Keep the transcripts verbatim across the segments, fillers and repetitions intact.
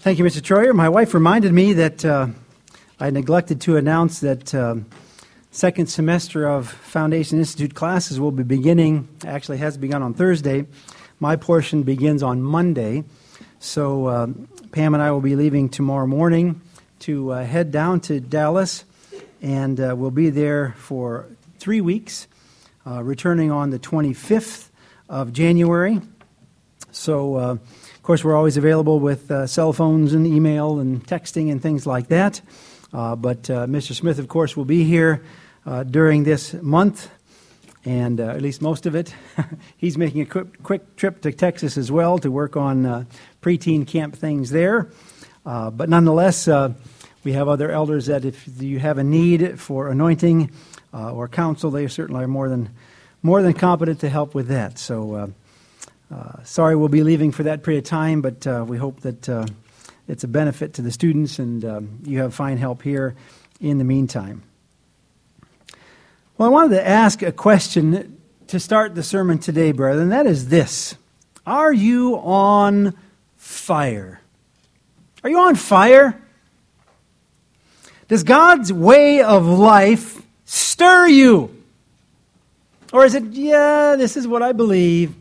Thank you, Mister Troyer. My wife reminded me that uh, I neglected to announce that uh, second semester of Foundation Institute classes will be beginning, actually has begun on Thursday. My portion begins on Monday. So uh, Pam and I will be leaving tomorrow morning to uh, head down to Dallas, and uh, we'll be there for three weeks, uh, returning on the twenty-fifth of January. So, uh, of course, we're always available with uh, cell phones and email and texting and things like that. Uh, but uh, Mister Smith, of course, will be here uh, during this month, and uh, at least most of it. He's making a quick, quick trip to Texas as well to work on uh, preteen camp things there. Uh, but nonetheless, uh, we have other elders that if you have a need for anointing uh, or counsel, they certainly are more than more than competent to help with that. So, uh, uh, sorry we'll be leaving for that period of time, but uh, we hope that uh, it's a benefit to the students, and um, you have fine help here in the meantime. Well, I wanted to ask a question to start the sermon today, brother, and that is this. Are you on fire? Are you on fire? Does God's way of life stir you? Or is it, yeah, this is what I believe?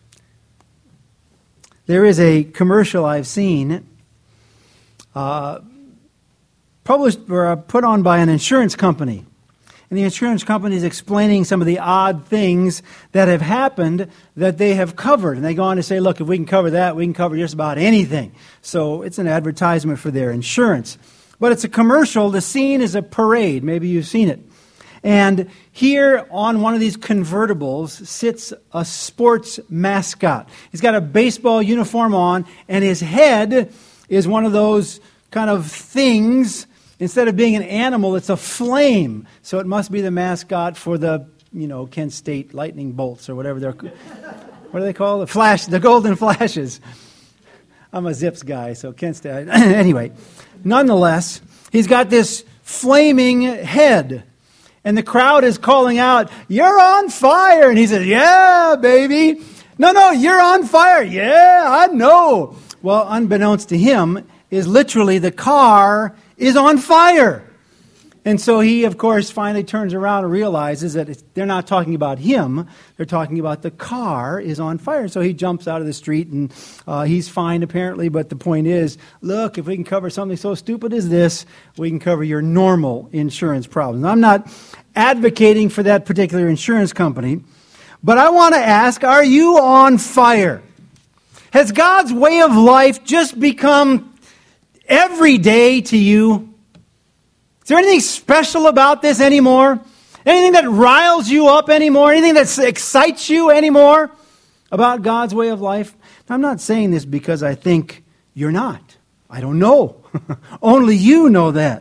There is a commercial I've seen uh, published or put on by an insurance company. And the insurance company is explaining some of the odd things that have happened that they have covered. And they go on to say, look, if we can cover that, we can cover just about anything. So it's an advertisement for their insurance. But it's a commercial. The scene is a parade. Maybe you've seen it. And here on one of these convertibles sits a sports mascot. He's got a baseball uniform on, and his head is one of those kind of things. Instead of being an animal, it's a flame. So it must be the mascot for the, you know, Kent State Lightning Bolts or whatever they're, what do they call it? Flash, the Golden Flashes. I'm a Zips guy, so Kent State. Anyway, nonetheless, he's got this flaming head. And the crowd is calling out, "You're on fire!" And he says, "Yeah, baby." "No, no, you're on fire." "Yeah, I know." Well, unbeknownst to him, is literally the car is on fire. And so he, of course, finally turns around and realizes that it's, they're not talking about him. They're talking about the car is on fire. So he jumps out of the street, and uh, he's fine, apparently. But the point is, look, if we can cover something so stupid as this, we can cover your normal insurance problems. I'm not advocating for that particular insurance company, but I want to ask, are you on fire? Has God's way of life just become every day to you? Is there anything special about this anymore? Anything that riles you up anymore? Anything that excites you anymore about God's way of life? Now, I'm not saying this because I think you're not. I don't know. Only you know that.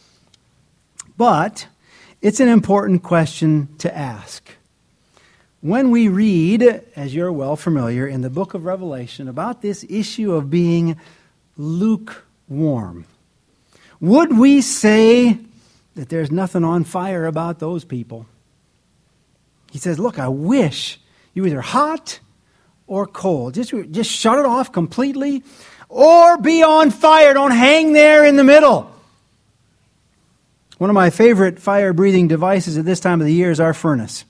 But it's an important question to ask. When we read, as you're well familiar, in the book of Revelation about this issue of being lukewarm, would we say that there's nothing on fire about those people? He says, look, I wish you were either hot or cold. Just, just shut it off completely, or be on fire. Don't hang there in the middle. One of my favorite fire-breathing devices at this time of the year is our furnace.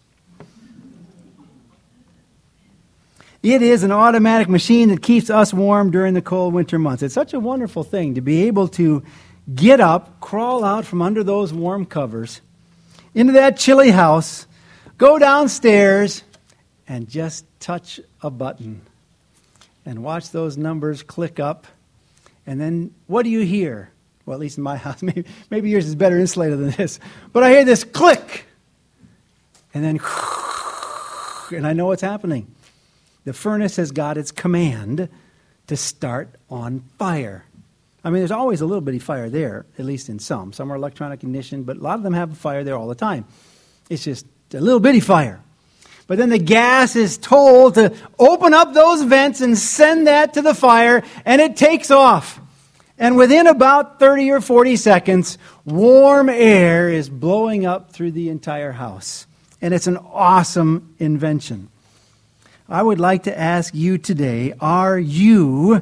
It is an automatic machine that keeps us warm during the cold winter months. It's such a wonderful thing to be able to get up, crawl out from under those warm covers, into that chilly house, go downstairs, and just touch a button and watch those numbers click up. And then what do you hear? Well, at least in my house. Maybe, maybe yours is better insulated than this. But I hear this click. And then, and I know what's happening. The furnace has got its command to start on fire. I mean, there's always a little bitty fire there, at least in some. Some are electronic ignition, but a lot of them have a fire there all the time. It's just a little bitty fire. But then the gas is told to open up those vents and send that to the fire, and it takes off. And within about thirty or forty seconds, warm air is blowing up through the entire house. And it's an awesome invention. I would like to ask you today, are you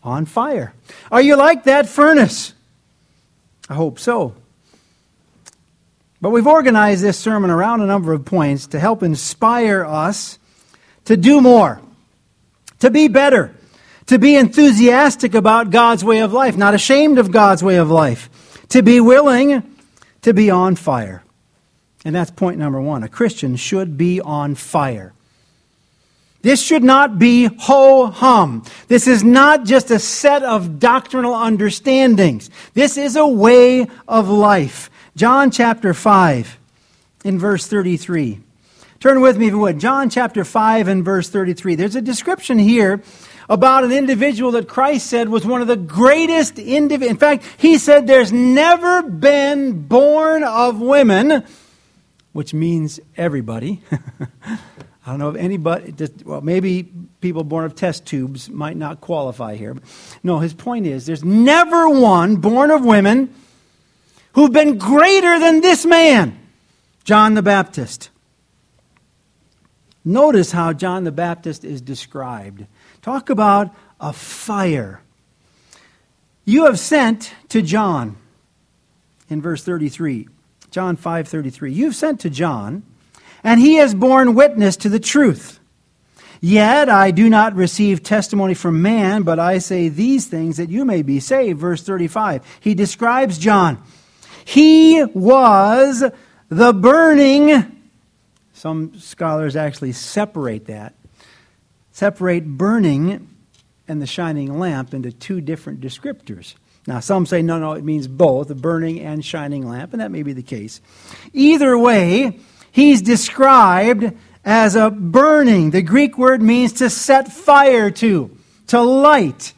on fire. Are you like that furnace? I hope so. But we've organized this sermon around a number of points to help inspire us to do more, to be better, to be enthusiastic about God's way of life, not ashamed of God's way of life, to be willing to be on fire. And that's point number one. A Christian should be on fire. This should not be ho-hum. This is not just a set of doctrinal understandings. This is a way of life. John chapter five, in verse thirty-three. Turn with me if you would. John chapter five and verse thirty-three. There's a description here about an individual that Christ said was one of the greatest individuals. In fact, he said there's never been born of women, which means everybody. I don't know if anybody, well, maybe people born of test tubes might not qualify here. No, his point is there's never one born of women who've been greater than this man, John the Baptist. Notice how John the Baptist is described. Talk about a fire. You have sent to John, in verse thirty-three, John five thirty-three. You've sent to John, and he has borne witness to the truth. Yet I do not receive testimony from man, but I say these things that you may be saved. Verse thirty-five. He describes John. He was the burning. Some scholars actually separate that. Separate burning and the shining lamp into two different descriptors. Now, some say, no, no, it means both, the burning and shining lamp, and that may be the case. Either way, he's described as a burning. The Greek word means to set fire to, to light.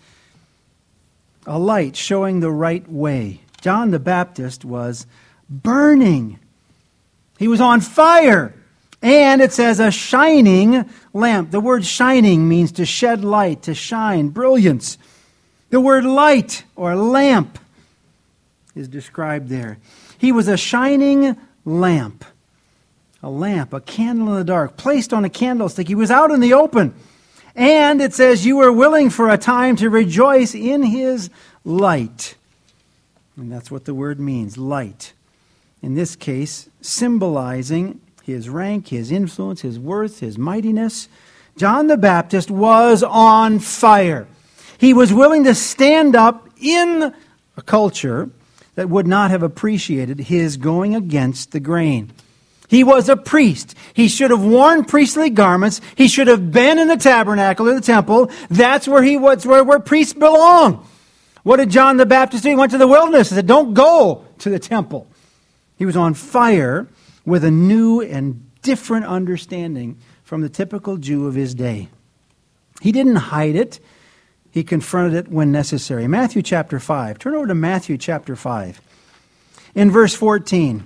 A light showing the right way. John the Baptist was burning. He was on fire. And it says a shining lamp. The word shining means to shed light, to shine, brilliance. The word light or lamp is described there. He was a shining lamp. A lamp, a candle in the dark, placed on a candlestick. He was out in the open. And it says you were willing for a time to rejoice in his light. And that's what the word means, light. In this case, symbolizing his rank, his influence, his worth, his mightiness. John the Baptist was on fire. He was willing to stand up in a culture that would not have appreciated his going against the grain. He was a priest. He should have worn priestly garments. He should have been in the tabernacle or the temple. That's where he was, where, where priests belong. What did John the Baptist do? He went to the wilderness and said, don't go to the temple. He was on fire with a new and different understanding from the typical Jew of his day. He didn't hide it. He confronted it when necessary. Matthew chapter five. Turn over to Matthew chapter five. In verse fourteen.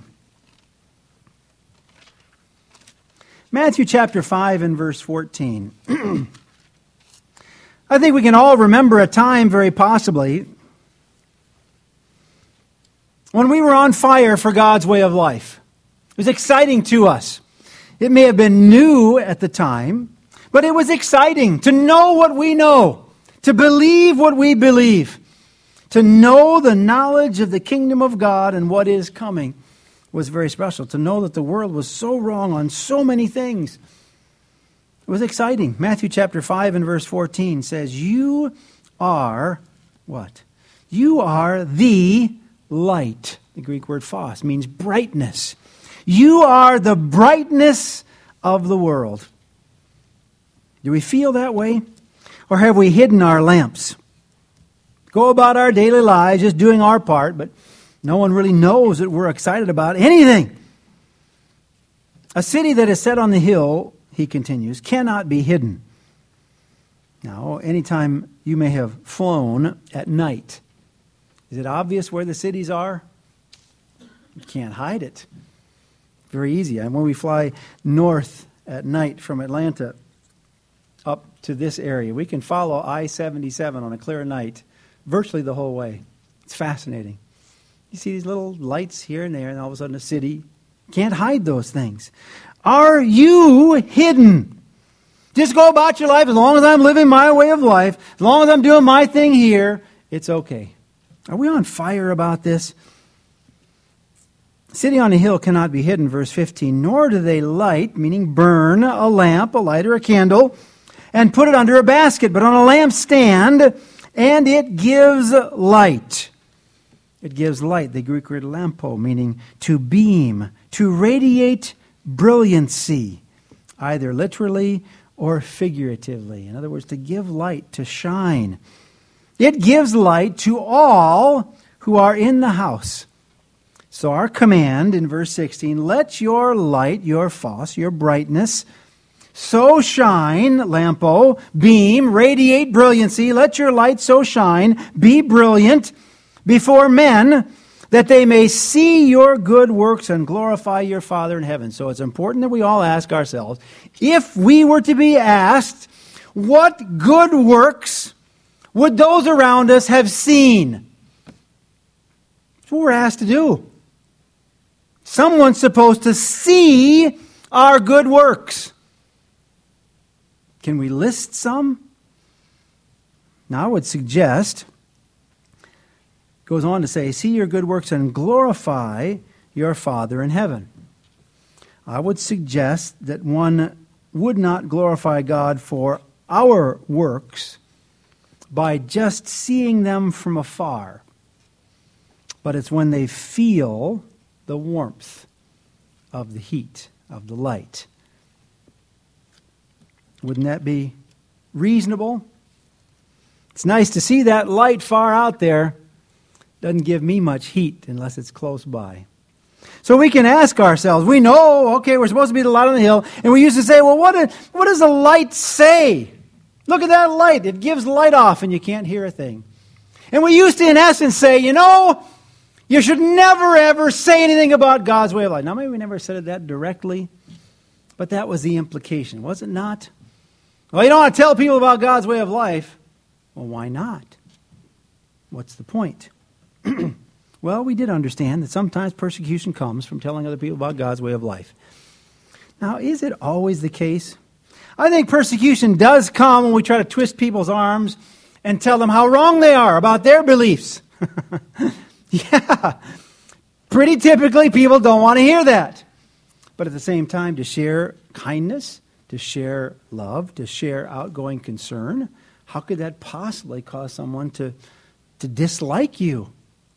Matthew chapter five and verse fourteen. I think we can all remember a time, very possibly, when we were on fire for God's way of life. It was exciting to us. It may have been new at the time, but it was exciting to know what we know, to believe what we believe, to know the knowledge of the kingdom of God and what is coming was very special. To know that the world was so wrong on so many things. It was exciting. Matthew chapter five and verse fourteen says, you are what? You are the light. The Greek word phos means brightness. You are the brightness of the world. Do we feel that way? Or have we hidden our lamps? Go about our daily lives just doing our part, but no one really knows that we're excited about anything. A city that is set on the hill, he continues, cannot be hidden. Now, anytime you may have flown at night, is it obvious where the cities are? You can't hide it. Very easy. And when we fly north at night from Atlanta up to this area, we can follow I seventy-seven on a clear night virtually the whole way. It's fascinating. You see these little lights here and there, and all of a sudden a city. Can't hide those things. Are you hidden? Just go about your life as long as I'm living my way of life, as long as I'm doing my thing here, it's okay. Are we on fire about this? City on a hill cannot be hidden, verse fifteen, nor do they light, meaning burn, a lamp, a light, or a candle, and put it under a basket, but on a lampstand, and it gives light. It gives light, the Greek word lampo, meaning to beam, to radiate brilliancy, either literally or figuratively. In other words, to give light, to shine. It gives light to all who are in the house. So our command in verse sixteen, let your light, your phos, your brightness, so shine, lampo, beam, radiate brilliancy, let your light so shine, be brilliant before men, that they may see your good works and glorify your Father in heaven. So it's important that we all ask ourselves, if we were to be asked, what good works would those around us have seen? That's what we're asked to do. Someone's supposed to see our good works. Can we list some? Now I would suggest, goes on to say, see your good works and glorify your Father in heaven. I would suggest that one would not glorify God for our works by just seeing them from afar, but it's when they feel the warmth of the heat, of the light. Wouldn't that be reasonable? It's nice to see that light far out there. Doesn't give me much heat unless it's close by. So we can ask ourselves, we know, okay, we're supposed to be the light on the hill, and we used to say, well, what, did, what does the light say? Look at that light. It gives light off and you can't hear a thing. And we used to, in essence, say, you know, you should never, ever say anything about God's way of life. Now, maybe we never said it that directly, but that was the implication, was it not? Well, you don't want to tell people about God's way of life. Well, why not? What's the point? Well, we did understand that sometimes persecution comes from telling other people about God's way of life. Now, is it always the case? I think persecution does come when we try to twist people's arms and tell them how wrong they are about their beliefs. Yeah, pretty typically people don't want to hear that. But at the same time, to share kindness, to share love, to share outgoing concern, how could that possibly cause someone to, to dislike you?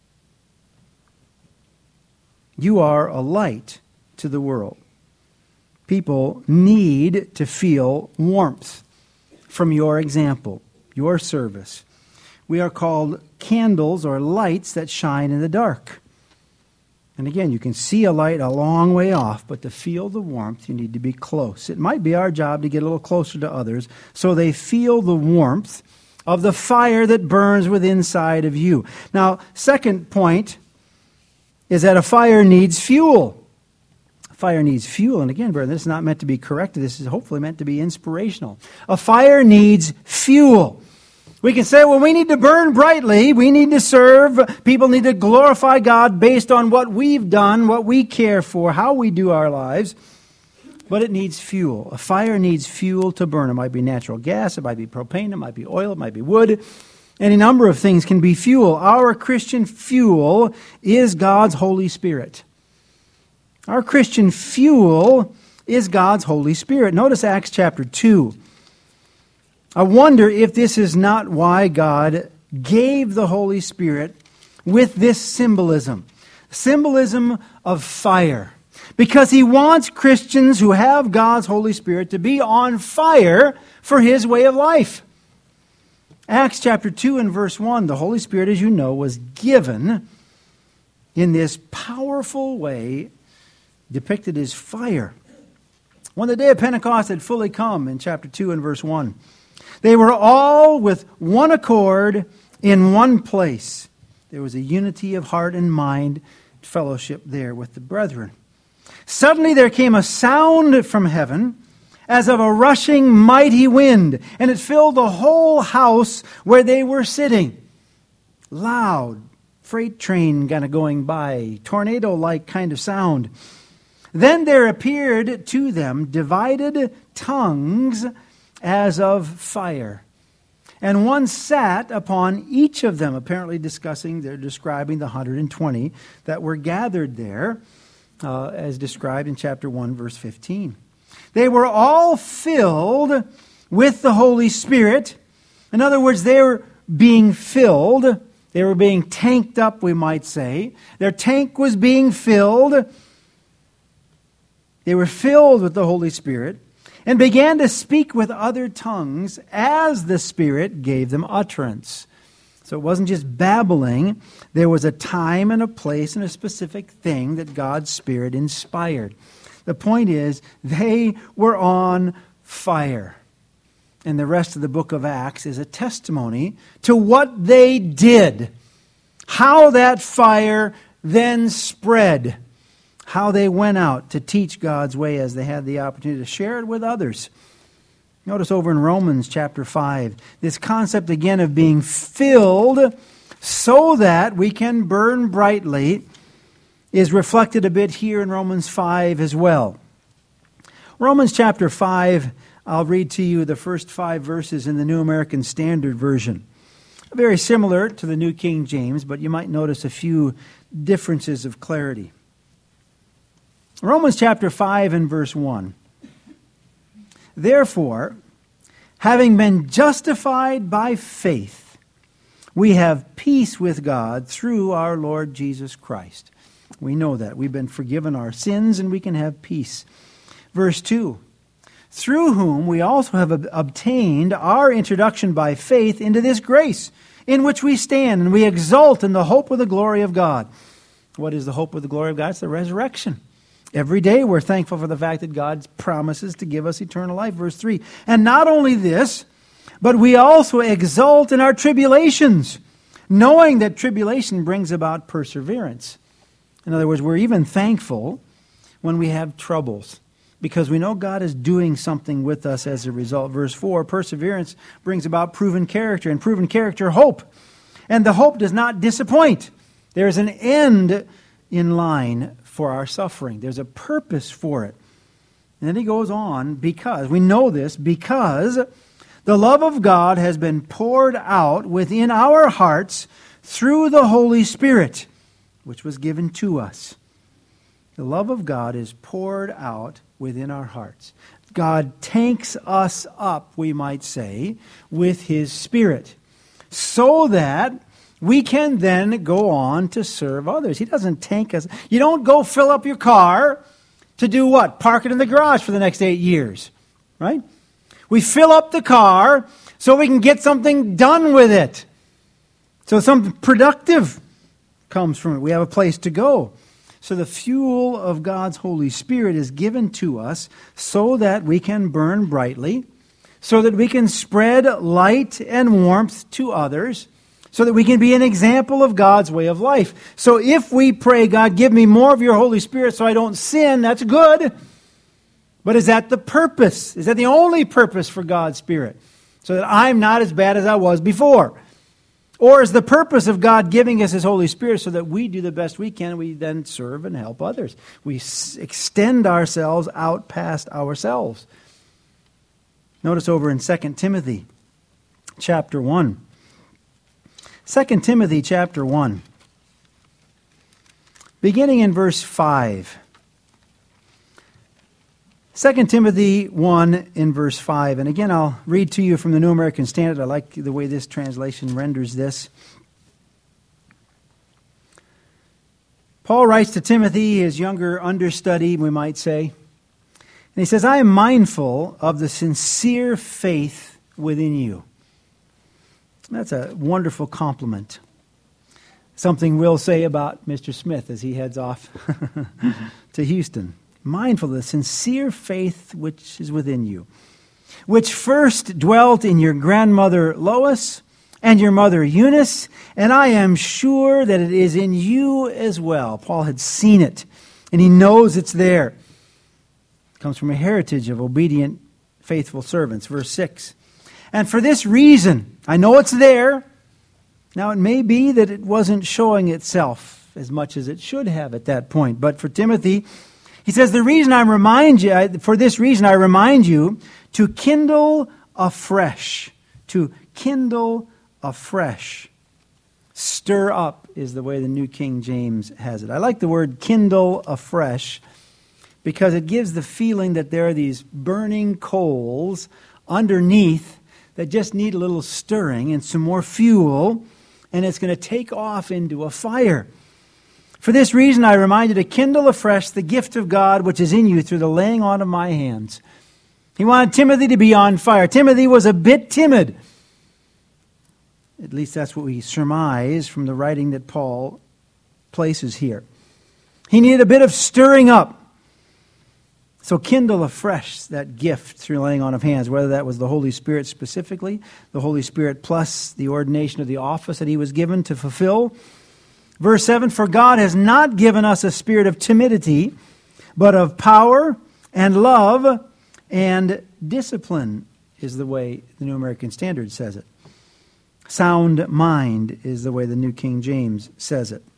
You are a light to the world. People need to feel warmth from your example, your service. We are called candles or lights that shine in the dark. And again, you can see a light a long way off, but to feel the warmth, you need to be close. It might be our job to get a little closer to others so they feel the warmth of the fire that burns within inside of you. Now, second point is that a fire needs fuel. A fire needs fuel. And again, brother, this is not meant to be corrected. This is hopefully meant to be inspirational. A fire needs fuel. We can say, well, we need to burn brightly. We need to serve. People need to glorify God based on what we've done, what we care for, how we do our lives. But it needs fuel. A fire needs fuel to burn. It might be natural gas. It might be propane. It might be oil. It might be wood. Any number of things can be fuel. Our Christian fuel is God's Holy Spirit. Our Christian fuel is God's Holy Spirit. Notice Acts chapter two. I wonder if this is not why God gave the Holy Spirit with this symbolism. Symbolism of fire. Because He wants Christians who have God's Holy Spirit to be on fire for His way of life. Acts chapter two and verse one, the Holy Spirit, as you know, was given in this powerful way depicted as fire. When the day of Pentecost had fully come, in chapter two and verse one, they were all with one accord in one place. There was a unity of heart and mind, fellowship there with the brethren. Suddenly there came a sound from heaven as of a rushing mighty wind, and it filled the whole house where they were sitting. Loud, freight train kind of going by, tornado-like kind of sound. Then there appeared to them divided tongues as of fire. And one sat upon each of them, apparently discussing, they're describing the one hundred twenty that were gathered there, uh, as described in chapter one, verse fifteen. They were all filled with the Holy Spirit. In other words, they were being filled. They were being tanked up, we might say. Their tank was being filled. They were filled with the Holy Spirit and began to speak with other tongues as the Spirit gave them utterance. So it wasn't just babbling. There was a time and a place and a specific thing that God's Spirit inspired. The point is, they were on fire. And the rest of the book of Acts is a testimony to what they did, how that fire then spread, how they went out to teach God's way as they had the opportunity to share it with others. Notice over in Romans chapter five, this concept again of being filled so that we can burn brightly is reflected a bit here in Romans five as well. Romans chapter five, I'll read to you the first five verses in the New American Standard Version. Very similar to the New King James, but you might notice a few differences of clarity. Romans chapter five and verse one. Therefore, having been justified by faith, we have peace with God through our Lord Jesus Christ. We know that. We've been forgiven our sins and we can have peace. Verse two. Through whom we also have ob- obtained our introduction by faith into this grace, in which we stand, and we exult in the hope of the glory of God. What is the hope of the glory of God? It's the resurrection. Every day we're thankful for the fact that God promises to give us eternal life. Verse three. And not only this, but we also exult in our tribulations, knowing that tribulation brings about perseverance. In other words, we're even thankful when we have troubles, because we know God is doing something with us as a result. Verse four, perseverance brings about proven character, and proven character, hope. And the hope does not disappoint. There is an end in line for our suffering. There's a purpose for it. And then he goes on, because, we know this, because the love of God has been poured out within our hearts through the Holy Spirit, which was given to us. The love of God is poured out within our hearts. God tanks us up, we might say, with His Spirit, so that we can then go on to serve others. He doesn't tank us. You don't go fill up your car to do what? Park it in the garage for the next eight years, right? We fill up the car so we can get something done with it. So something productive comes from it. We have a place to go. So the fuel of God's Holy Spirit is given to us so that we can burn brightly, so that we can spread light and warmth to others, so that we can be an example of God's way of life. So if we pray, God, give me more of your Holy Spirit so I don't sin, that's good. But is that the purpose? Is that the only purpose for God's Spirit? So that I'm not as bad as I was before? Or is the purpose of God giving us His Holy Spirit so that we do the best we can and we then serve and help others? We s- extend ourselves out past ourselves. Notice over in Second Timothy chapter one. Second Timothy chapter one. Beginning in verse five. Second Timothy one in verse five. And again, I'll read to you from the New American Standard. I like the way this translation renders this. Paul writes to Timothy, his younger understudy, we might say. And he says, I am mindful of the sincere faith within you. That's a wonderful compliment. Something we'll say about Mister Smith as he heads off to Houston. Mindful of the sincere faith which is within you, which first dwelt in your grandmother Lois and your mother Eunice, and I am sure that it is in you as well. Paul had seen it, and he knows it's there. It comes from a heritage of obedient, faithful servants. Verse six. And for this reason, I know it's there. Now, it may be that it wasn't showing itself as much as it should have at that point. But for Timothy, he says, the reason I remind you, for this reason I remind you to kindle afresh. To kindle afresh. Stir up is the way the New King James has it. I like the word kindle afresh because it gives the feeling that there are these burning coals underneath that just need a little stirring and some more fuel, and it's going to take off into a fire. For this reason, I remind you to kindle afresh the gift of God which is in you through the laying on of my hands. He wanted Timothy to be on fire. Timothy was a bit timid. At least that's what we surmise from the writing that Paul places here. He needed a bit of stirring up. So kindle afresh that gift through laying on of hands, whether that was the Holy Spirit specifically, the Holy Spirit plus the ordination of the office that he was given to fulfill. Verse seven, for God has not given us a spirit of timidity, but of power and love and discipline, is the way the New American Standard says it. Sound mind is the way the New King James says it.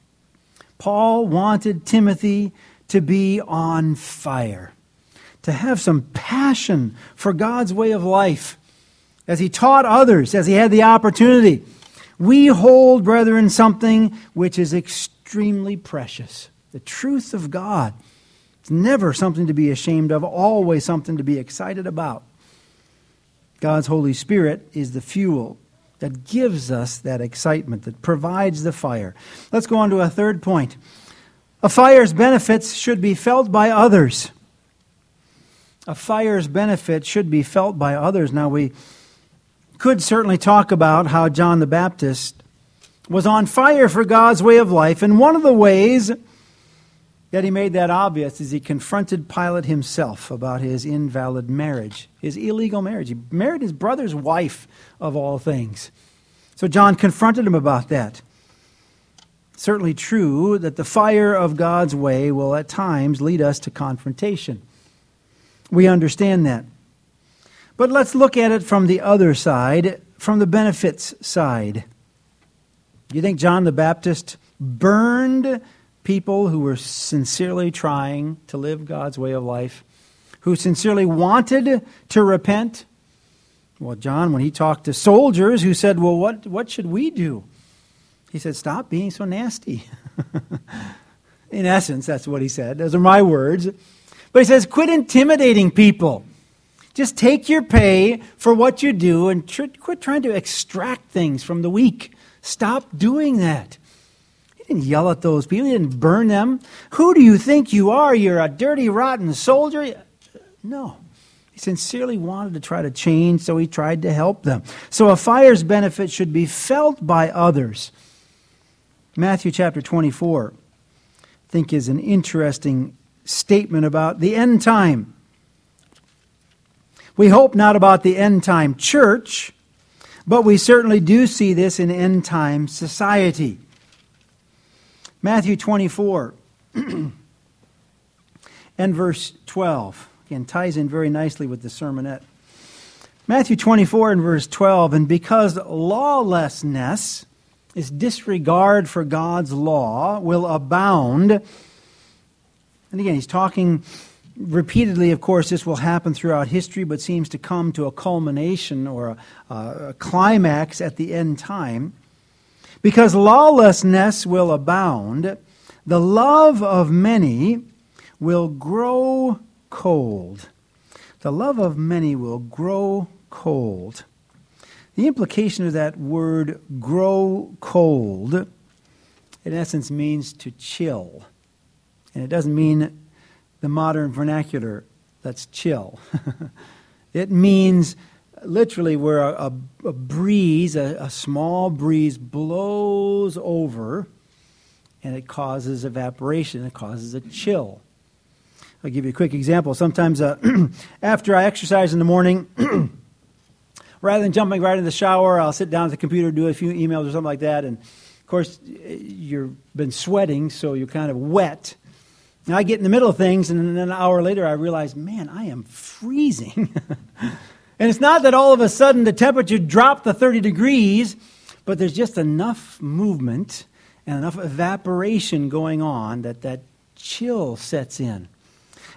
Paul wanted Timothy to be on fire, to have some passion for God's way of life. As he taught others, as he had the opportunity, we hold, brethren, something which is extremely precious. The truth of God. It's never something to be ashamed of, always something to be excited about. God's Holy Spirit is the fuel that gives us that excitement, that provides the fire. Let's go on to a third point. A fire's benefits should be felt by others. A fire's benefits should be felt by others. Now, we could certainly talk about how John the Baptist was on fire for God's way of life, and one of the ways that he made that obvious is he confronted Pilate himself about his invalid marriage, his illegal marriage. He married his brother's wife, of all things. So John confronted him about that. Certainly true that the fire of God's way will at times lead us to confrontation. We understand that. But let's look at it from the other side, from the benefits side. Do you think John the Baptist burned people who were sincerely trying to live God's way of life, who sincerely wanted to repent? Well, John, when he talked to soldiers who said, well, what, what should we do? He said, stop being so nasty. In essence, that's what he said. Those are my words. But he says, quit intimidating people. Just take your pay for what you do and tr- quit trying to extract things from the weak. Stop doing that. He didn't yell at those people. He didn't burn them. Who do you think you are? You're a dirty, rotten soldier? No. He sincerely wanted to try to change, so he tried to help them. So a fire's benefit should be felt by others. Matthew chapter twenty-four, I think, is an interesting statement about the end time. We hope not about the end time church, but we certainly do see this in end time society. Matthew twenty-four and verse twelve. Again, ties in very nicely with the sermonette. Matthew twenty-four and verse twelve, and because lawlessness, this disregard for God's law, will abound. And again, he's talking repeatedly, of course, this will happen throughout history, but seems to come to a culmination or a, a climax at the end time. Because lawlessness will abound, the love of many will grow cold. The love of many will grow cold. The implication of that word, grow cold, in essence means to chill. And it doesn't mean the modern vernacular, that's chill. It means literally where a, a, a breeze, a, a small breeze blows over and it causes evaporation, it causes a chill. I'll give you a quick example. Sometimes uh, after I exercise in the morning, rather than jumping right in the shower, I'll sit down at the computer, do a few emails or something like that. And, of course, you've been sweating, so you're kind of wet. And I get in the middle of things, and then an hour later I realize, man, I am freezing. And it's not that all of a sudden the temperature dropped to thirty degrees, but there's just enough movement and enough evaporation going on that that chill sets in.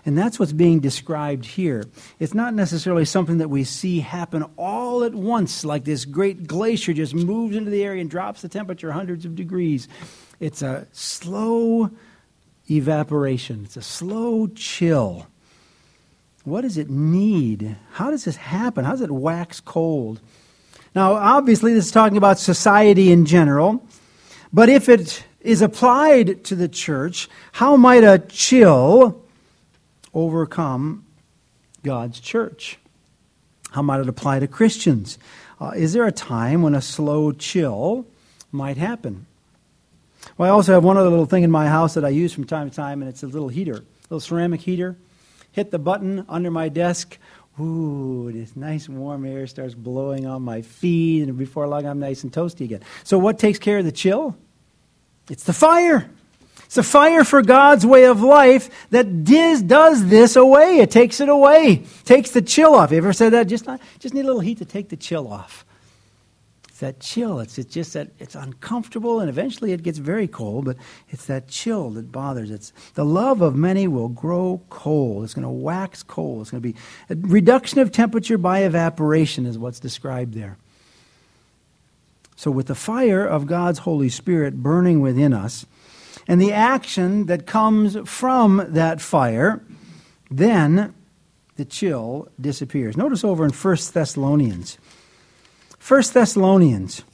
And that's what's being described here. It's not necessarily something that we see happen all at once, like this great glacier just moves into the area and drops the temperature hundreds of degrees. It's a slow evaporation. It's a slow chill. What does it need? How does this happen? How does it wax cold? Now, obviously, this is talking about society in general. But if it is applied to the church, how might a chill overcome God's church? How might it apply to Christians? Uh, is there a time when a slow chill might happen? Well, I also have one other little thing in my house that I use from time to time, and it's a little heater, a little ceramic heater. Hit the button under my desk. Ooh, this nice warm air starts blowing on my feet, and before long I'm nice and toasty again. So what takes care of the chill? It's the fire. It's the fire for God's way of life that dis, does this away. It takes it away. Takes the chill off. You ever said that? Just not, just need a little heat to take the chill off. It's that chill. It's, it's just that it's uncomfortable, and eventually it gets very cold, but it's that chill that bothers. It's the love of many will grow cold. It's going to wax cold. It's going to be a reduction of temperature by evaporation is what's described there. So with the fire of God's Holy Spirit burning within us, and the action that comes from that fire, then the chill disappears. Notice over in First Thessalonians. First Thessalonians.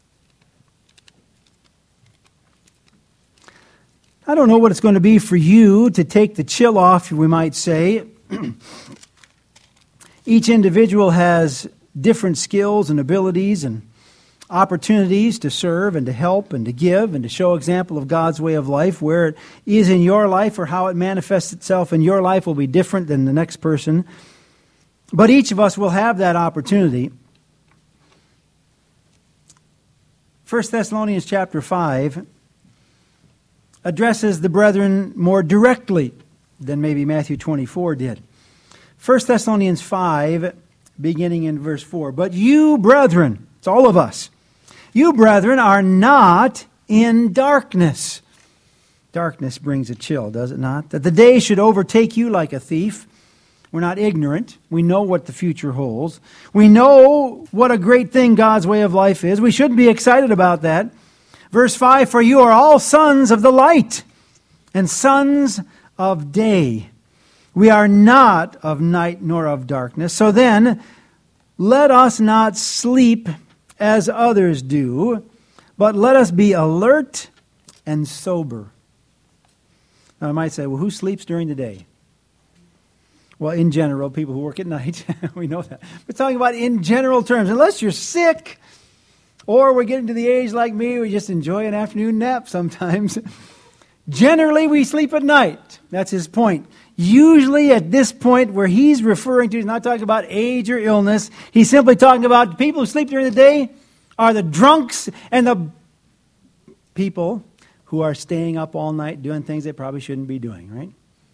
I don't know what it's going to be for you to take the chill off, we might say. Each individual has different skills and abilities and opportunities to serve and to help and to give and to show example of God's way of life. Where it is in your life or how it manifests itself in your life will be different than the next person. But each of us will have that opportunity. First Thessalonians chapter five addresses the brethren more directly than maybe Matthew twenty-four did. First Thessalonians five, beginning in verse four. But you, brethren, it's all of us, you, brethren, are not in darkness. Darkness brings a chill, does it not? That the day should overtake you like a thief. We're not ignorant. We know what the future holds. We know what a great thing God's way of life is. We shouldn't be excited about that. Verse five, for you are all sons of the light and sons of day. We are not of night nor of darkness. So then, let us not sleep as others do, but let us be alert and sober. Now I might say, well, who sleeps during the day? Well, in general, people who work at night, we know that. We're talking about in general terms. Unless you're sick, or we're getting to the age like me, we just enjoy an afternoon nap sometimes. Generally, we sleep at night. That's his point. Usually at this point where he's referring to, he's not talking about age or illness. He's simply talking about people who sleep during the day are the drunks and the people who are staying up all night doing things they probably shouldn't be doing, right?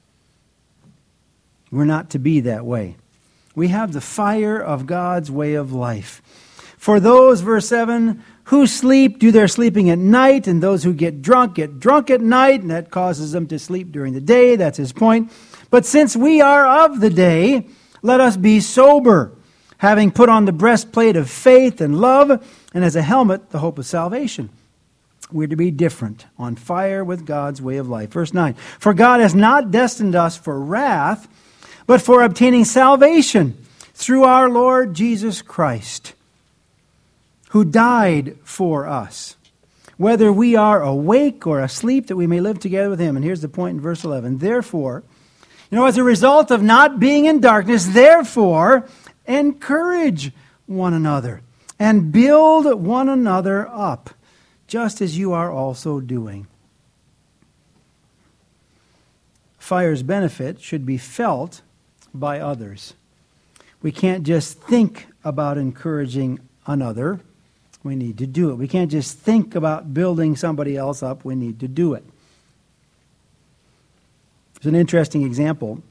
We're not to be that way. We have the fire of God's way of life. For those, verse seven, who sleep, do their sleeping at night, and those who get drunk, get drunk at night, and that causes them to sleep during the day. That's his point. But since we are of the day, let us be sober, having put on the breastplate of faith and love, and as a helmet, the hope of salvation. We're to be different, on fire with God's way of life. Verse nine, for God has not destined us for wrath, but for obtaining salvation through our Lord Jesus Christ, who died for us, whether we are awake or asleep, that we may live together with him. And here's the point in verse eleven. Therefore, you know, as a result of not being in darkness, therefore, encourage one another and build one another up, just as you are also doing. Fire's benefit should be felt by others. We can't just think about encouraging another. We need to do it. We can't just think about building somebody else up. We need to do it. There's an interesting example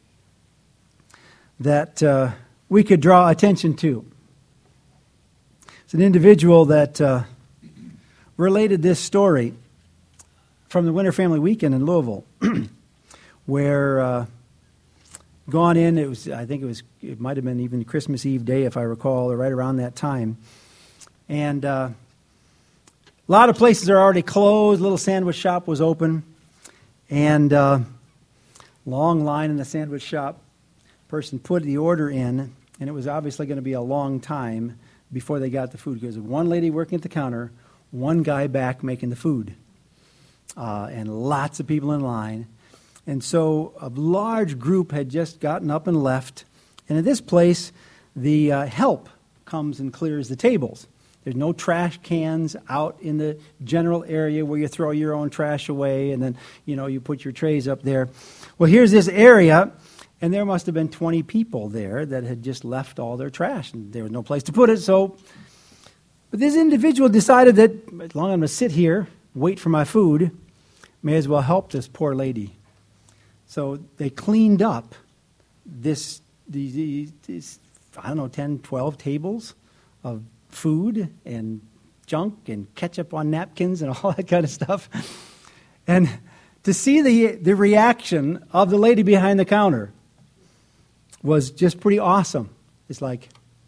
that uh, we could draw attention to. It's an individual that uh, related this story from the Winter Family Weekend in Louisville, where uh, gone in. It was, I think it was, it might have been even Christmas Eve day, if I recall, or right around that time. And uh, a lot of places are already closed. Little sandwich shop was open, and uh, long line in the sandwich shop. Person put the order in, and it was obviously going to be a long time before they got the food, because one lady working at the counter, one guy back making the food, uh, and lots of people in line. And so a large group had just gotten up and left. And at this place, the uh, help comes and clears the tables. There's no trash cans out in the general area where you throw your own trash away and then, you know, you put your trays up there. Well, here's this area, and there must have been twenty people there that had just left all their trash, and there was no place to put it. So, but this individual decided that as long as I'm going to sit here, wait for my food, may as well help this poor lady. So they cleaned up this, these, these, I don't know, ten, twelve tables of food and junk and ketchup on napkins and all that kind of stuff. And to see the the reaction of the lady behind the counter was just pretty awesome. It's like,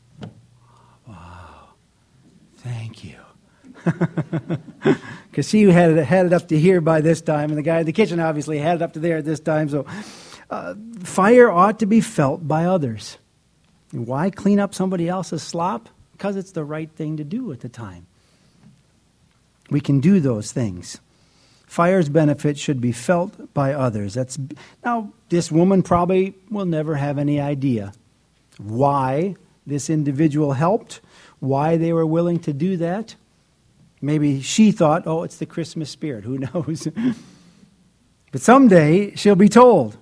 wow, thank you. Because she had it, had it up to here by this time, and the guy in the kitchen obviously had it up to there at this time. So uh, fire ought to be felt by others. And why clean up somebody else's slop? Because it's the right thing to do at the time. We can do those things. Fire's benefits should be felt by others. That's now, this woman probably will never have any idea why this individual helped, why they were willing to do that. Maybe she thought, oh, it's the Christmas spirit. Who knows? But someday she'll be told.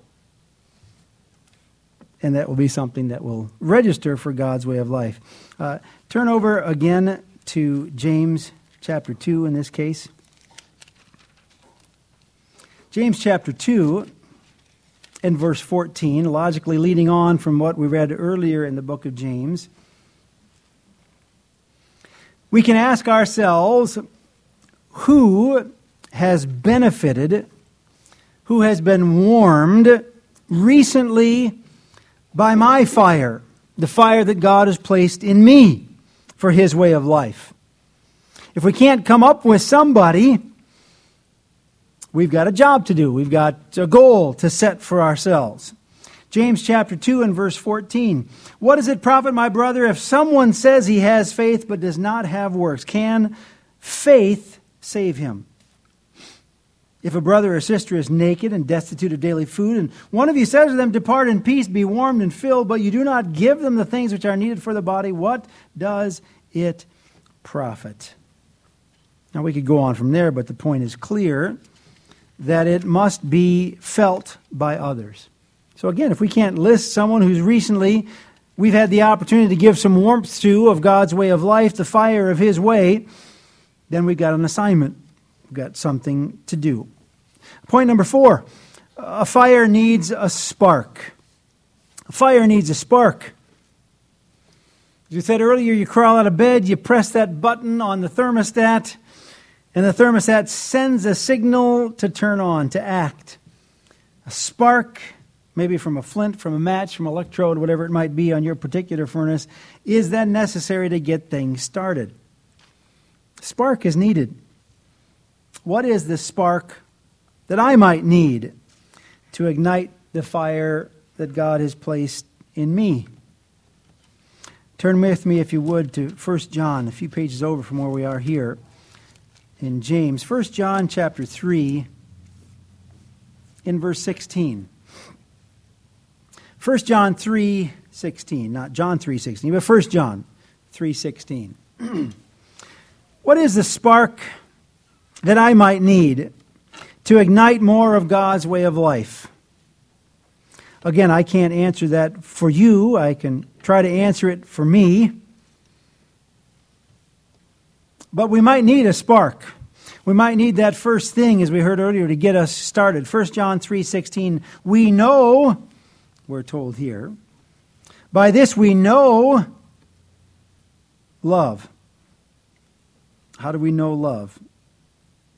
And that will be something that will register for God's way of life. Uh, turn over again to James chapter two in this case. James chapter two and verse fourteen, logically leading on from what we read earlier in the book of James. We can ask ourselves, who has benefited, who has been warmed recently by my fire, the fire that God has placed in me for His way of life? If we can't come up with somebody, we've got a job to do. We've got a goal to set for ourselves. James chapter two and verse fourteen. What does it profit, my brother, if someone says he has faith but does not have works? Can faith save him? If a brother or sister is naked and destitute of daily food, and one of you says to them, depart in peace, be warmed and filled, but you do not give them the things which are needed for the body, what does it profit? Now we could go on from there, but the point is clear that it must be felt by others. So again, if we can't list someone who's recently, we've had the opportunity to give some warmth to of God's way of life, the fire of His way, then we've got an assignment. We've got something to do. Point number four, a fire needs a spark. A fire needs a spark. As you said earlier, you crawl out of bed, you press that button on the thermostat, and the thermostat sends a signal to turn on, to act. A spark, maybe from a flint, from a match, from an electrode, whatever it might be on your particular furnace, is then necessary to get things started. Spark is needed. What is the spark that I might need to ignite the fire that God has placed in me? Turn with me, if you would, to First John, a few pages over from where we are here in James. First John chapter three, in verse sixteen. First John three sixteen, not John three sixteen, but First John three sixteen. What is the spark that I might need to ignite more of God's way of life? Again, I can't answer that for you. I can try to answer it for me. But we might need a spark. We might need that first thing, as we heard earlier, to get us started. First John three sixteen, we know, we're told here, by this we know love. How do we know love?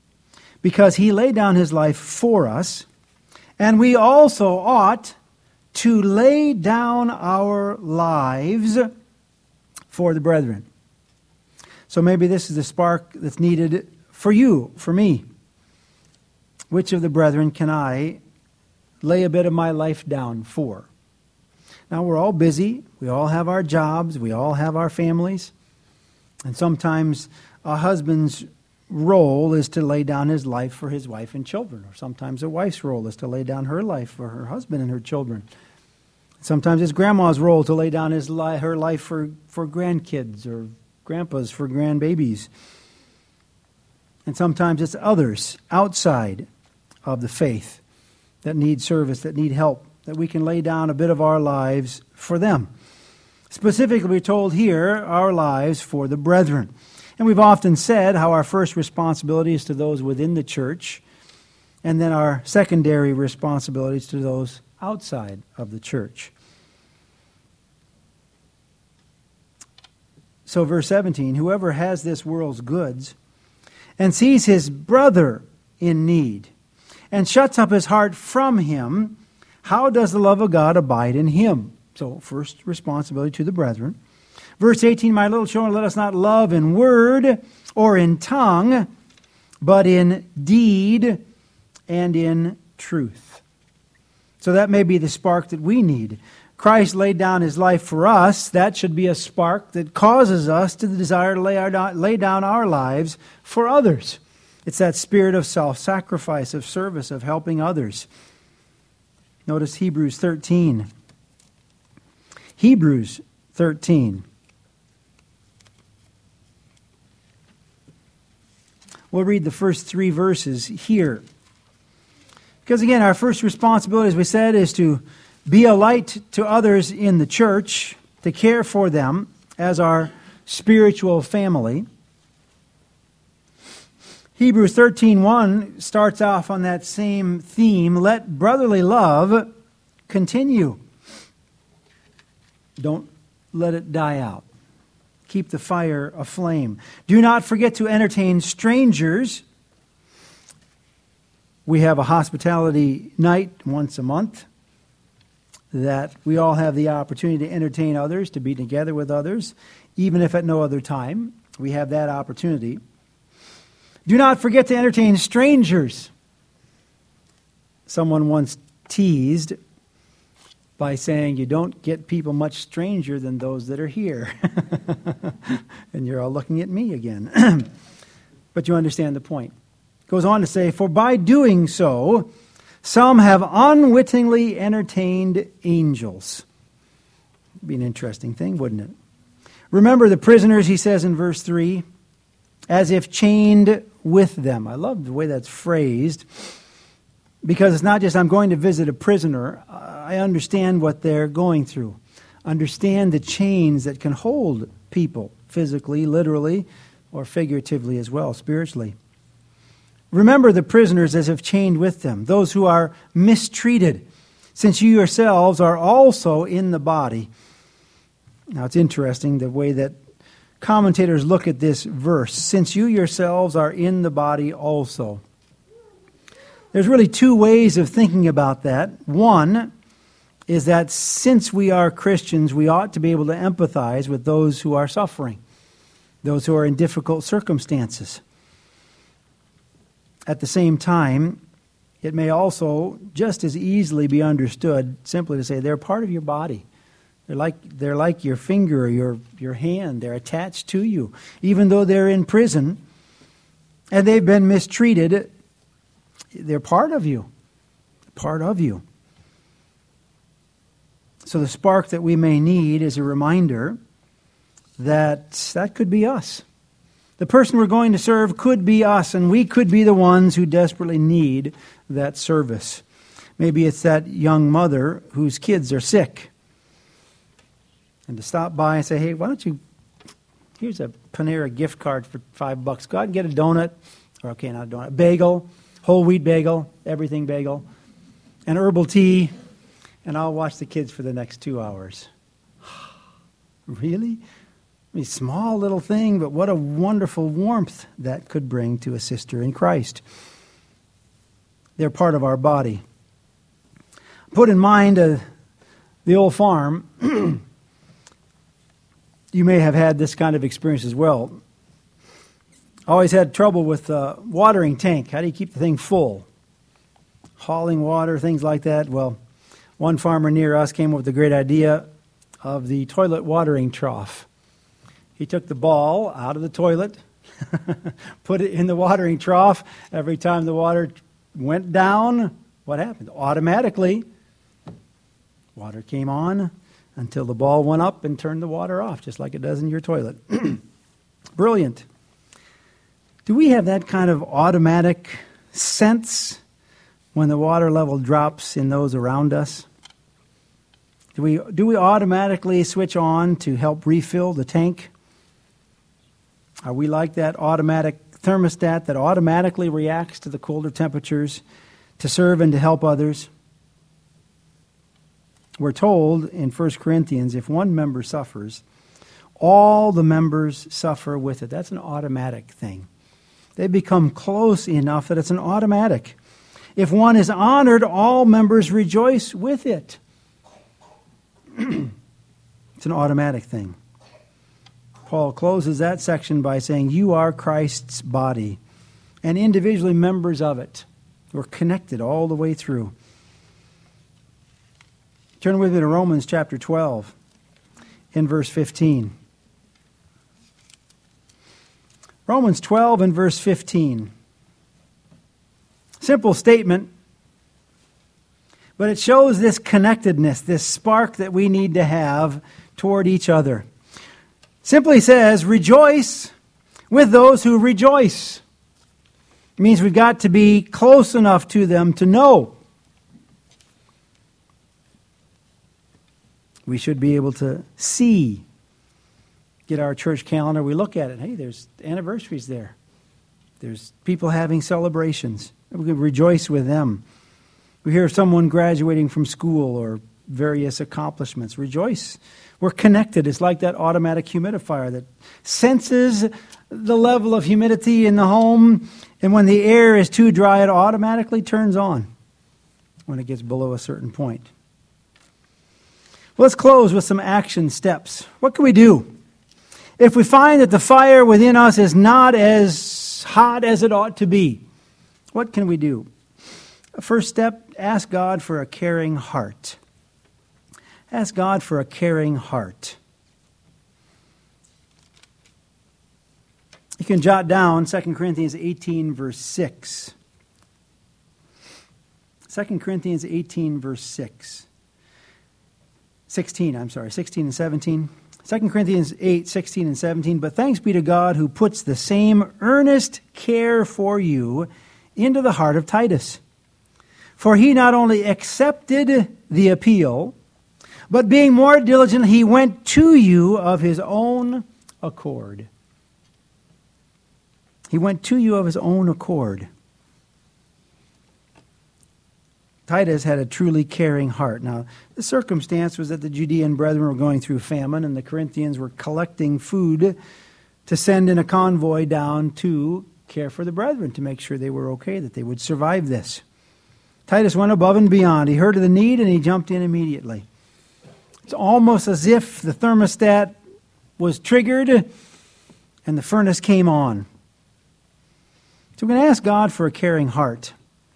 Because He laid down His life for us, and we also ought to lay down our lives for the brethren. So maybe this is the spark that's needed for you, for me. Which of the brethren can I lay a bit of my life down for? Now, we're all busy. We all have our jobs. We all have our families. And sometimes a husband's role is to lay down his life for his wife and children. Or sometimes a wife's role is to lay down her life for her husband and her children. Sometimes it's grandma's role to lay down his li- her life for, for grandkids or grandpas for grandbabies. And sometimes it's others outside of the faith that need service, that need help, that we can lay down a bit of our lives for them. Specifically, we're told here, our lives for the brethren. And we've often said how our first responsibility is to those within the church, and then our secondary responsibilities to those outside of the church. So verse seventeen, whoever has this world's goods and sees his brother in need and shuts up his heart from him, how does the love of God abide in him? So first responsibility to the brethren. Verse eighteen, my little children, let us not love in word or in tongue, but in deed and in truth. So that may be the spark that we need. Christ laid down his life for us. That should be a spark that causes us to desire to lay, our, lay down our lives for others. It's that spirit of self-sacrifice, of service, of helping others. Notice Hebrews thirteen. Hebrews thirteen. We'll read the first three verses here. Because again, our first responsibility, as we said, is to be a light to others in the church, to care for them as our spiritual family. Hebrews thirteen one starts off on that same theme. Let brotherly love continue. Don't let it die out. Keep the fire aflame. Do not forget to entertain strangers. We have a hospitality night once a month that we all have the opportunity to entertain others, to be together with others, even if at no other time. We have that opportunity. Do not forget to entertain strangers. Someone once teased by saying you don't get people much stranger than those that are here. And you're all looking at me again. But you understand the point. Goes on to say, for by doing so, some have unwittingly entertained angels. It'd be an interesting thing, wouldn't it? Remember the prisoners, he says in verse three, as if chained with them. I love the way that's phrased, because it's not just I'm going to visit a prisoner. I understand what they're going through. Understand the chains that can hold people physically, literally, or figuratively as well, spiritually. Remember the prisoners as if chained with them, those who are mistreated, since you yourselves are also in the body. Now it's interesting the way that commentators look at this verse, since you yourselves are in the body also. There's really two ways of thinking about that. One is that since we are Christians, we ought to be able to empathize with those who are suffering, those who are in difficult circumstances. At the same time, it may also just as easily be understood simply to say they're part of your body. They're like they're like your finger or your, your hand. They're attached to you. Even though they're in prison and they've been mistreated, they're part of you. Part of you. So the spark that we may need is a reminder that that could be us. The person we're going to serve could be us, and we could be the ones who desperately need that service. Maybe it's that young mother whose kids are sick. And to stop by and say, hey, why don't you, here's a Panera gift card for five bucks. Go out and get a donut, or okay, not a donut, a bagel, whole wheat bagel, everything bagel, and herbal tea, and I'll watch the kids for the next two hours. Really? I mean, small little thing, but what a wonderful warmth that could bring to a sister in Christ. They're part of our body. Put in mind a, The old farm, you may have had this kind of experience as well. Always had trouble with the watering tank. How do you keep the thing full? Hauling water, things like that. Well, one farmer near us came up with the great idea of the toilet watering trough. He took the ball out of the toilet, put it in the watering trough. Every time the water went down, what happened? Automatically, water came on until the ball went up and turned the water off, just like it does in your toilet. Brilliant. Do we have that kind of automatic sense when the water level drops in those around us? Do we, do we automatically switch on to help refill the tank? Are we like that automatic thermostat that automatically reacts to the colder temperatures to serve and to help others? We're told in First Corinthians, if one member suffers, all the members suffer with it. That's an automatic thing. They become close enough that it's an automatic. If one is honored, all members rejoice with it. It's an automatic thing. Paul closes that section by saying, you are Christ's body, and individually members of it. We're connected all the way through. Turn with me to Romans chapter twelve, in verse fifteen. Romans twelve and verse fifteen. Simple statement, but it shows this connectedness, this spark that we need to have toward each other. Simply says, rejoice with those who rejoice. It means we've got to be close enough to them to know. We should be able to see. Get our church calendar, we look at it. Hey, there's anniversaries there. There's people having celebrations. We can rejoice with them. We hear of someone graduating from school or various accomplishments. Rejoice. We're connected. It's like that automatic humidifier that senses the level of humidity in the home, and when the air is too dry, it automatically turns on when it gets below a certain point. Let's close with some action steps. What can we do? If we find that the fire within us is not as hot as it ought to be, what can we do? First step, ask God for a caring heart. Ask God for a caring heart. You can jot down Second Corinthians eighteen, verse six. Second Corinthians eighteen, verse six. sixteen, I'm sorry, sixteen and seventeen. Second Corinthians eight, sixteen and seventeen. But thanks be to God who puts the same earnest care for you into the heart of Titus. For he not only accepted the appeal, but being more diligent, he went to you of his own accord. He went to you of his own accord. Titus had a truly caring heart. Now, the circumstance was that the Judean brethren were going through famine, and the Corinthians were collecting food to send in a convoy down to care for the brethren, to make sure they were okay, that they would survive this. Titus went above and beyond. He heard of the need, and he jumped in immediately. It's almost as if the thermostat was triggered and the furnace came on. So we're going to ask God for a caring heart.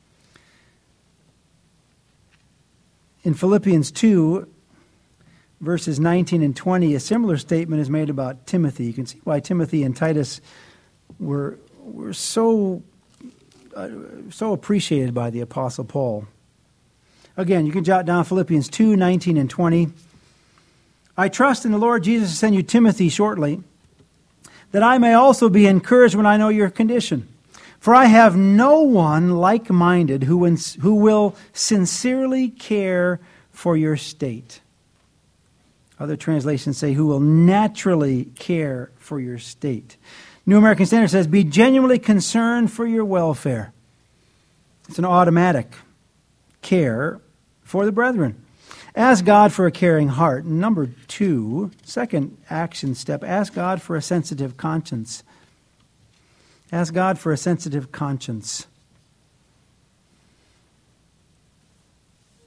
In Philippians two, verses nineteen and twenty, a similar statement is made about Timothy. You can see why Timothy and Titus were, were so, uh, so appreciated by the Apostle Paul. Again, you can jot down Philippians two, nineteen and twenty. I trust in the Lord Jesus to send you Timothy shortly, that I may also be encouraged when I know your condition. For I have no one like-minded who, who will sincerely care for your state. Other translations say, who will naturally care for your state. New American Standard says, be genuinely concerned for your welfare. It's an automatic care for the brethren. Ask God for a caring heart. Number two, second action step, ask God for a sensitive conscience. Ask God for a sensitive conscience.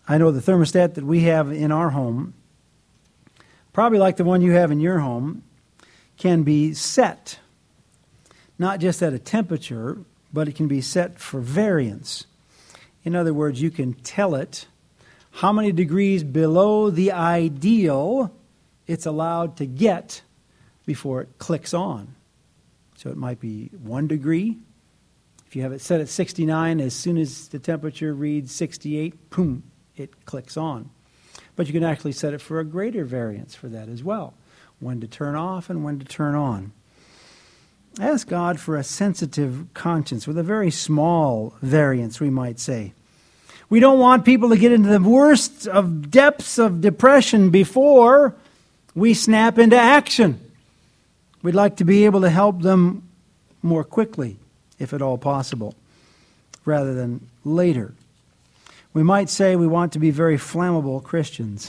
I know the thermostat that we have in our home, probably like the one you have in your home, can be set, not just at a temperature, but it can be set for variance. In other words, you can tell it how many degrees below the ideal it's allowed to get before it clicks on. So it might be one degree. If you have it set at sixty-nine, as soon as the temperature reads sixty-eight, boom, it clicks on. But you can actually set it for a greater variance for that as well. When to turn off and when to turn on. Ask God for a sensitive conscience with a very small variance, we might say. We don't want people to get into the worst of depths of depression before we snap into action. We'd like to be able to help them more quickly, if at all possible, rather than later. We might say we want to be very flammable Christians.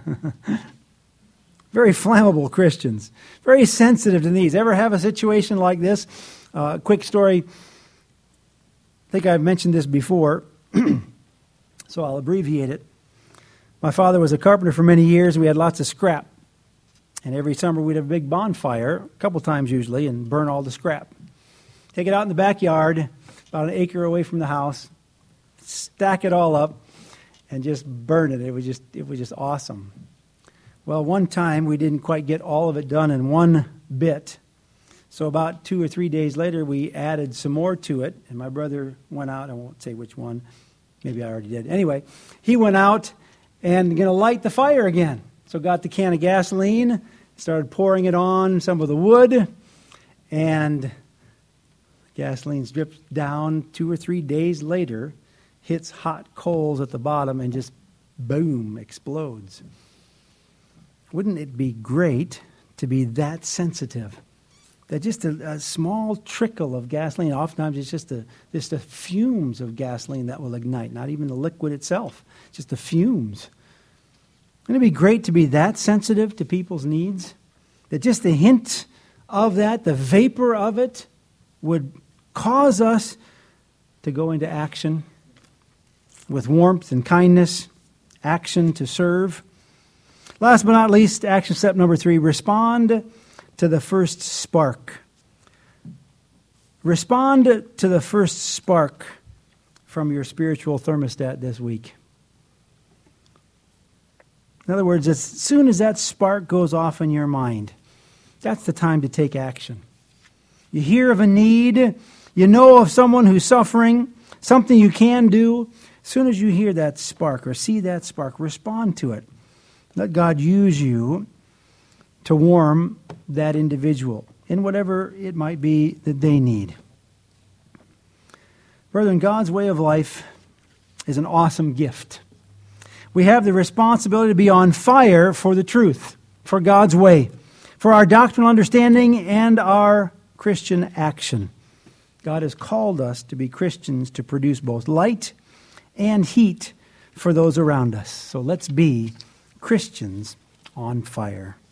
Very flammable Christians. Very sensitive to needs. Ever have a situation like this? Uh, quick story. I think I've mentioned this before, so I'll abbreviate it. My father was a carpenter for many years. We had lots of scrap. And every summer we'd have a big bonfire, a couple times usually, and burn all the scrap. Take it out in the backyard, about an acre away from the house, stack it all up, and just burn it. It was just it was just awesome. Well, one time we didn't quite get all of it done in one bit. So about two or three days later, we added some more to it. And my brother went out. I won't say which one. Maybe I already did. Anyway, he went out and going to light the fire again. So got the can of gasoline, started pouring it on some of the wood, and gasoline drips down. Two or three days later, hits hot coals at the bottom and just, boom, explodes. Wouldn't it be great to be that sensitive? That just a, a small trickle of gasoline, oftentimes it's just the, just the fumes of gasoline that will ignite, not even the liquid itself, just the fumes. Wouldn't it be great to be that sensitive to people's needs? That just the hint of that, the vapor of it, would cause us to go into action with warmth and kindness, action to serve. Last but not least, action step number three, respond to the first spark. Respond to the first spark from your spiritual thermostat this week. In other words, as soon as that spark goes off in your mind, that's the time to take action. You hear of a need, you know of someone who's suffering, something you can do. As soon as you hear that spark or see that spark, respond to it. Let God use you to warm that individual in whatever it might be that they need. Brethren, God's way of life is an awesome gift. We have the responsibility to be on fire for the truth, for God's way, for our doctrinal understanding and our Christian action. God has called us to be Christians to produce both light and heat for those around us. So let's be Christians on fire.